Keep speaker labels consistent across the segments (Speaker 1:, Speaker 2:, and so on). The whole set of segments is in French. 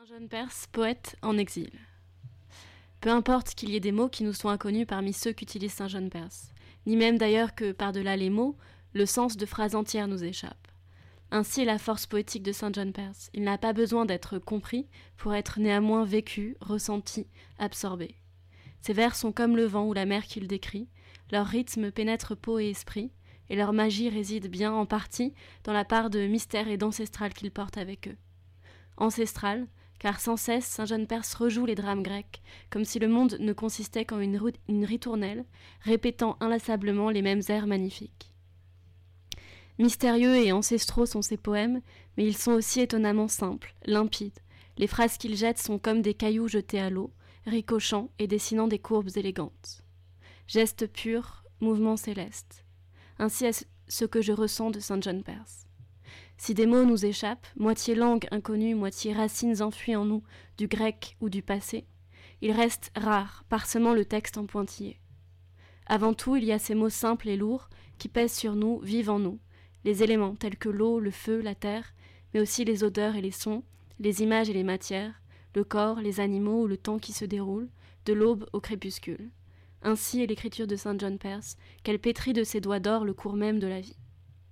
Speaker 1: Saint-John Perse, poète en exil. Peu importe qu'il y ait des mots qui nous sont inconnus parmi ceux qu'utilise Saint-John Perse, ni même d'ailleurs que, par-delà les mots, le sens de phrases entières nous échappe. Ainsi est la force poétique de Saint-John Perse. Il n'a pas besoin d'être compris pour être néanmoins vécu, ressenti, absorbé. Ses vers sont comme le vent ou la mer qu'il décrit, leur rythme pénètre peau et esprit, et leur magie réside bien en partie dans la part de mystère et d'ancestral qu'ils portent avec eux. Ancestral, car sans cesse Saint-John Perse rejoue les drames grecs, comme si le monde ne consistait qu'en une ritournelle, répétant inlassablement les mêmes airs magnifiques. Mystérieux et ancestraux sont ses poèmes, mais ils sont aussi étonnamment simples, limpides. Les phrases qu'il jette sont comme des cailloux jetés à l'eau, ricochant et dessinant des courbes élégantes. Gestes purs, mouvements célestes. Ainsi est ce que je ressens de Saint-John Perse. Si des mots nous échappent, moitié langue inconnue, moitié racines enfuies en nous, du grec ou du passé, il reste rare, parsemant le texte en pointillés. Avant tout, il y a ces mots simples et lourds qui pèsent sur nous, vivent en nous, les éléments tels que l'eau, le feu, la terre, mais aussi les odeurs et les sons, les images et les matières, le corps, les animaux ou le temps qui se déroule, de l'aube au crépuscule. Ainsi est l'écriture de Saint-John Perse, qu'elle pétrit de ses doigts d'or le cours même de la vie.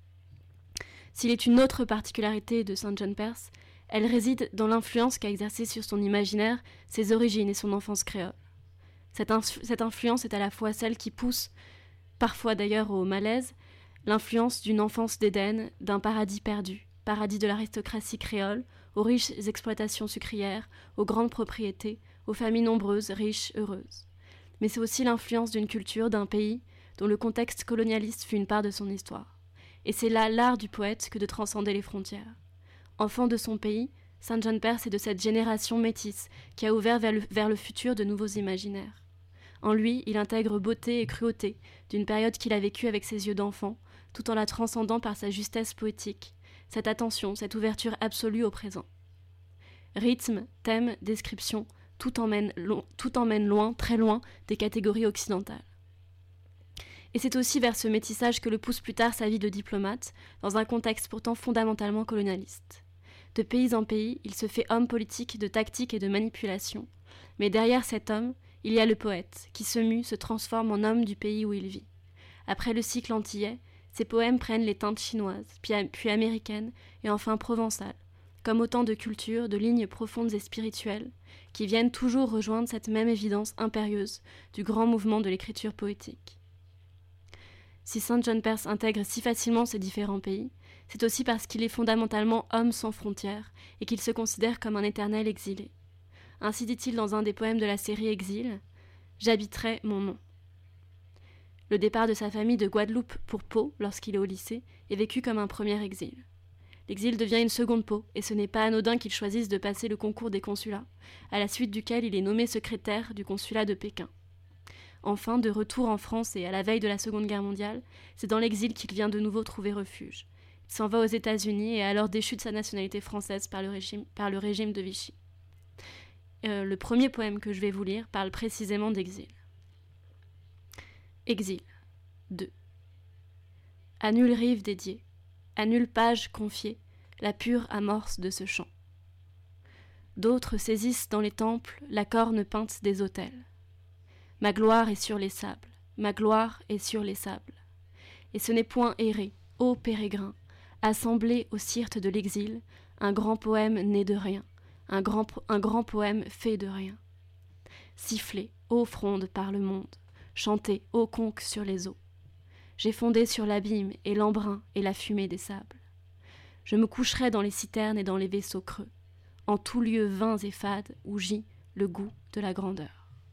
Speaker 1: S'il est une autre particularité de Saint-John Perse, elle réside dans l'influence qu'a exercée sur son imaginaire, ses origines et son enfance créole. Cette influence est à la fois celle qui pousse, parfois d'ailleurs au malaise, l'influence d'une enfance d'Éden, d'un paradis perdu, paradis de l'aristocratie créole, aux riches exploitations sucrières, aux grandes propriétés, aux familles nombreuses, riches, heureuses. Mais c'est aussi l'influence d'une culture, d'un pays, dont le contexte colonialiste fut une part de son histoire. Et c'est là l'art du poète que de transcender les frontières. Enfant de son pays, Saint-John Perse est de cette génération métisse qui a ouvert vers le futur de nouveaux imaginaires. En lui, il intègre beauté et cruauté d'une période qu'il a vécue avec ses yeux d'enfant, tout en la transcendant par sa justesse poétique, cette attention, cette ouverture absolue au présent. Rythme, thème, description, tout emmène loin, très loin, des catégories occidentales. Et c'est aussi vers ce métissage que le pousse plus tard sa vie de diplomate, dans un contexte pourtant fondamentalement colonialiste. De pays en pays, il se fait homme politique de tactique et de manipulation. Mais derrière cet homme, il y a le poète, qui se mue, se transforme en homme du pays où il vit. Après le cycle antillais, ses poèmes prennent les teintes chinoises, puis américaines, et enfin provençales, comme autant de cultures, de lignes profondes et spirituelles, qui viennent toujours rejoindre cette même évidence impérieuse du grand mouvement de l'écriture poétique. Si Saint-John Perse intègre si facilement ces différents pays, c'est aussi parce qu'il est fondamentalement homme sans frontières et qu'il se considère comme un éternel exilé. Ainsi dit-il dans un des poèmes de la série Exil, « J'habiterai mon nom ». Le départ de sa famille de Guadeloupe pour Pau, lorsqu'il est au lycée, est vécu comme un premier exil. L'exil devient une seconde Pau, et ce n'est pas anodin qu'il choisisse de passer le concours des consulats, à la suite duquel il est nommé secrétaire du consulat de Pékin. Enfin, de retour en France et à la veille de la Seconde Guerre mondiale, c'est dans l'exil qu'il vient de nouveau trouver refuge. Il s'en va aux États-Unis et est alors déchu de sa nationalité française par le régime de Vichy. Le premier poème que je vais vous lire parle précisément d'exil. Exil 2. À nulle rive dédiée, à nulle page confiée, la pure amorce de ce chant. D'autres saisissent dans les temples la corne peinte des autels. Ma gloire est sur les sables, ma gloire est sur les sables. Et ce n'est point erré, ô pérégrin, assemblé au sirte de l'exil, un grand poème né de rien, un grand poème fait de rien. Sifflé, ô fronde par le monde, chanté, ô conque sur les eaux. J'ai fondé sur l'abîme et l'embrun et la fumée des sables. Je me coucherai dans les citernes et dans les vaisseaux creux, en tous lieux vains et fades où gît le goût de la grandeur.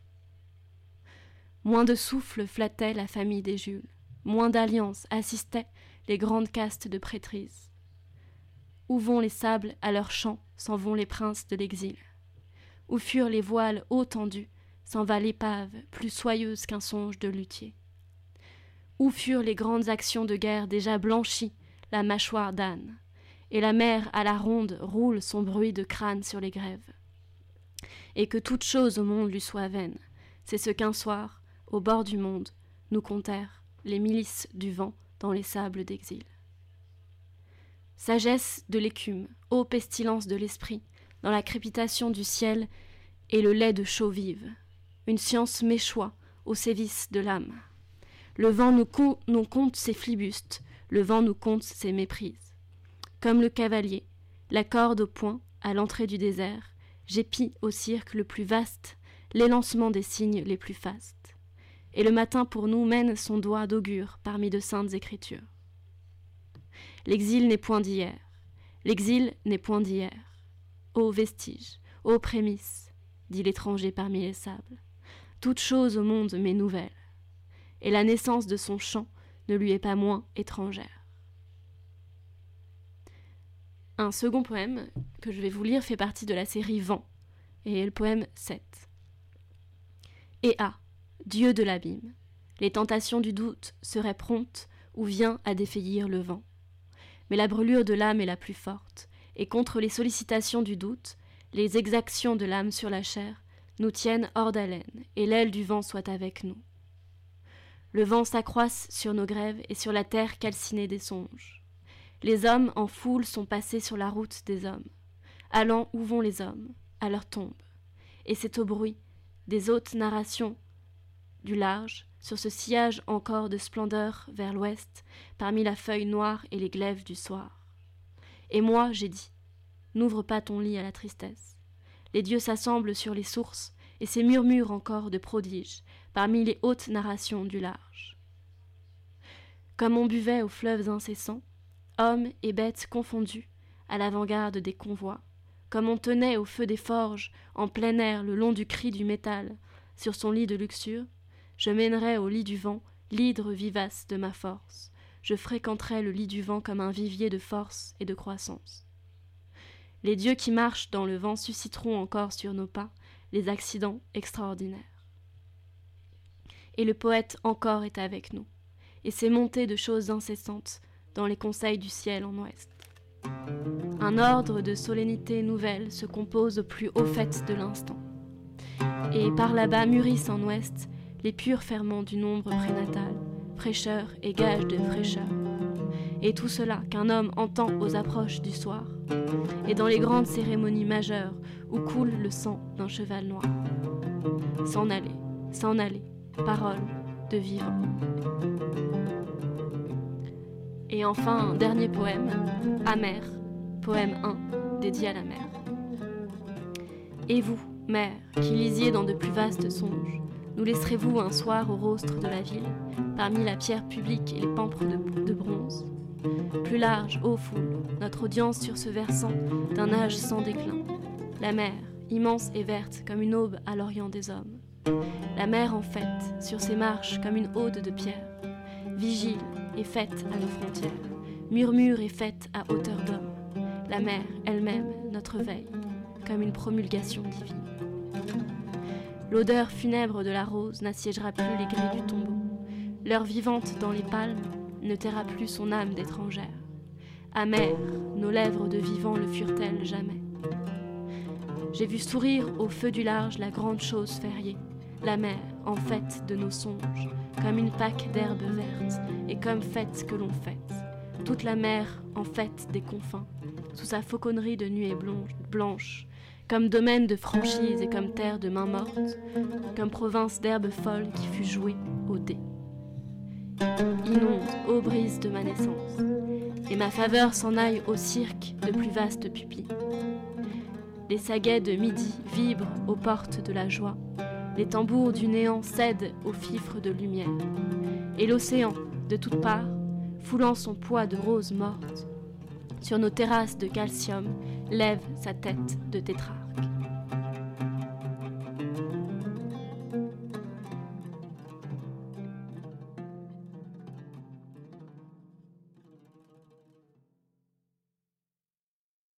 Speaker 1: Moins de souffle flattait la famille des Jules, moins d'alliances assistaient les grandes castes de prêtrises. Où vont les sables à leur chant, s'en vont les princes de l'exil. Où furent les voiles haut tendus, s'en va l'épave, plus soyeuse qu'un songe de luthier. Où furent les grandes actions de guerre déjà blanchies, la mâchoire d'âne, et la mer à la ronde roule son bruit de crâne sur les grèves. Et que toute chose au monde lui soit vaine, c'est ce qu'un soir, au bord du monde, nous contèrent les milices du vent dans les sables d'exil. Sagesse de l'écume, ô pestilence de l'esprit, dans la crépitation du ciel et le lait de chaux vive. Une science m'échoit au sévice de l'âme. Le vent nous compte ses flibustes, le vent nous compte ses méprises. Comme le cavalier, la corde au poing, à l'entrée du désert, j'épie au cirque le plus vaste, l'élancement des signes les plus fastes. Et le matin pour nous mène son doigt d'augure parmi de saintes écritures. L'exil n'est point d'hier, l'exil n'est point d'hier. Ô vestige, ô prémisse, dit l'étranger parmi les sables, toute chose au monde m'est nouvelle, et la naissance de son chant ne lui est pas moins étrangère. Un second poème que je vais vous lire fait partie de la série Vent, et est le poème 7. Et Dieu de l'abîme, les tentations du doute seraient promptes ou vient à défaillir le vent. Mais la brûlure de l'âme est la plus forte, et contre les sollicitations du doute, les exactions de l'âme sur la chair nous tiennent hors d'haleine, et l'aile du vent soit avec nous. Le vent s'accroisse sur nos grèves et sur la terre calcinée des songes. Les hommes en foule sont passés sur la route des hommes, allant où vont les hommes, à leur tombe. Et c'est au bruit des hautes narrations du large, sur ce sillage encore de splendeur vers l'ouest, parmi la feuille noire et les glaives du soir. Et moi, j'ai dit, n'ouvre pas ton lit à la tristesse. Les dieux s'assemblent sur les sources, et ces murmures encore de prodiges, parmi les hautes narrations du large. Comme on buvait aux fleuves incessants, hommes et bêtes confondus, à l'avant-garde des convois, comme on tenait au feu des forges, en plein air le long du cri du métal, sur son lit de luxure, je mènerai au lit du vent l'hydre vivace de ma force. Je fréquenterai le lit du vent comme un vivier de force et de croissance. Les dieux qui marchent dans le vent susciteront encore sur nos pas les accidents extraordinaires. Et le poète encore est avec nous, et c'est montée de choses incessantes dans les conseils du ciel en ouest. Un ordre de solennité nouvelle se compose au plus haut fait de l'instant. Et par là-bas mûrissent en ouest les purs ferments du nombre prénatal, fraîcheur et gage de fraîcheur. Et tout cela qu'un homme entend aux approches du soir, et dans les grandes cérémonies majeures où coule le sang d'un cheval noir. S'en aller, parole de vivant. Et enfin, un dernier poème, Amer, poème 1, dédié à la mer. Et vous, mer, qui lisiez dans de plus vastes songes, nous laisserez-vous un soir au rostre de la ville, parmi la pierre publique et les pampres de bronze? Plus large, ô foule, notre audience sur ce versant d'un âge sans déclin. La mer, immense et verte comme une aube à l'orient des hommes. La mer en fête, sur ses marches comme une ode de pierre. Vigile et fête à nos frontières, murmure et fête à hauteur d'homme. La mer elle-même, notre veille, comme une promulgation divine. L'odeur funèbre de la rose n'assiégera plus les grilles du tombeau. L'heure vivante dans les palmes ne taira plus son âme d'étrangère. Amères, nos lèvres de vivant le furent-elles jamais. J'ai vu sourire au feu du large la grande chose fériée, la mer en fête de nos songes, comme une Pâque d'herbes vertes, et comme fête que l'on fête. Toute la mer en fête des confins, sous sa fauconnerie de nuées blanches, comme domaine de franchise et comme terre de main morte, comme province d'herbes folles qui fut jouée au dé. Inonde, ô brise de ma naissance, et ma faveur s'en aille au cirque de plus vastes pupilles. Les saguets de midi vibrent aux portes de la joie, les tambours du néant cèdent aux fifres de lumière, et l'océan, de toutes parts, foulant son poids de roses mortes, sur nos terrasses de calcium, lève sa tête de tétrarque.